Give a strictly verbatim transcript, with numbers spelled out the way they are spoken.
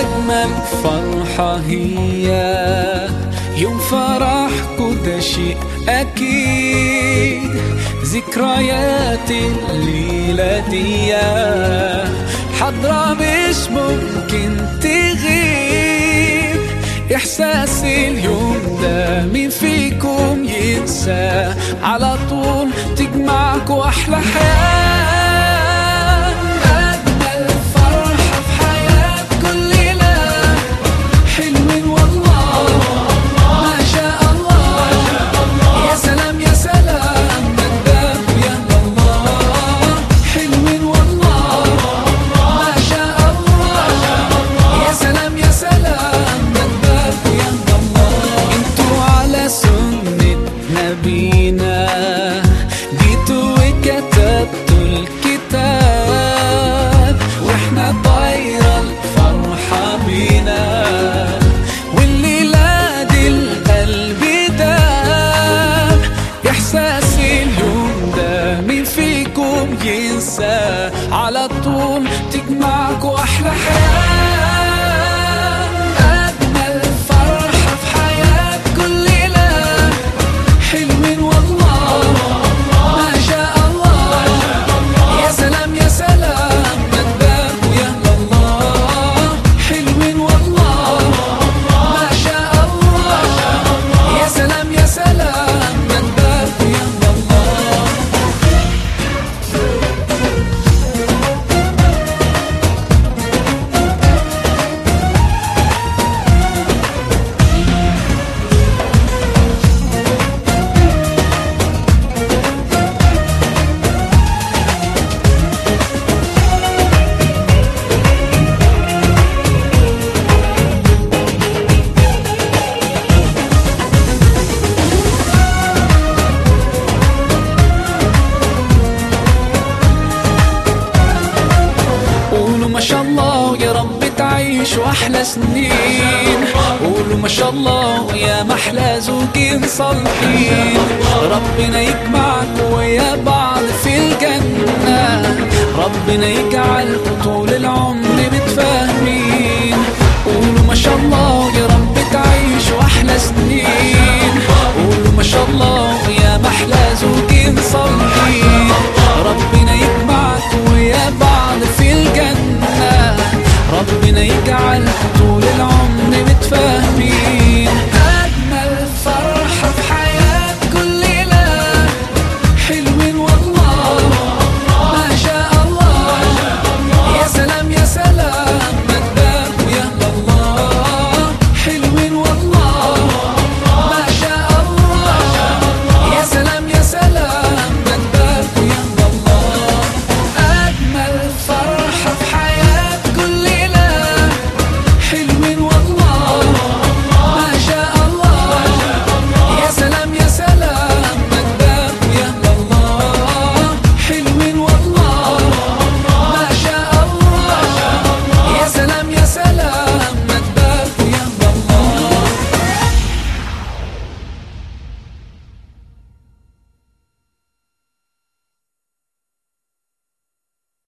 أجمل فرحة هي يوم فرحكوا، ده شيء أكيد. ذكريات الليلة دي حضرة مش ممكن تغيب. إحساس اليوم ده مين فيكم ينسى؟ على طول تجمعكوا أحلى حياة، أجمل فرحة في حياة كل ليلة. حلوين والله ما شاء الله، يا سلام يا سلام نداك يا الله. حلوين والله ما شاء الله، يا سلام يا سلام نداك يا الله. انتوا على سنة نبينا جيتوا وكتبتوا الكتاب، واحنا طايرة الفرحة بينا. والليلة دي القلب داب، إحساس اليوم ده مين فيكم ينسى؟ على طول تجمعكوا أحلى حياة، أجمل فرحة في حياة كل ليلة. حلوين والله ما شاء الله، يا سلام يا سلام نداك يا الله. حلوين والله ما شاء الله، يا سلام يا سلام نداك يا الله. قولوا ما شاء الله يا رب تعيشوا أحلى سنين. قولوا ما شاء الله يا محلى زوجين صالحين. ربنا يجمعكوا ويا بعض في الجنة، ربنا يجعلكوا طول العمر متفاهمين. قولوا ما شاء الله يا رب تعيشوا أحلى سنين. قولوا ما شاء الله يا محلى زوجين صالحين. ربنا يجمعكوا ويا بعض في الجنة، ربنا يجعلكوا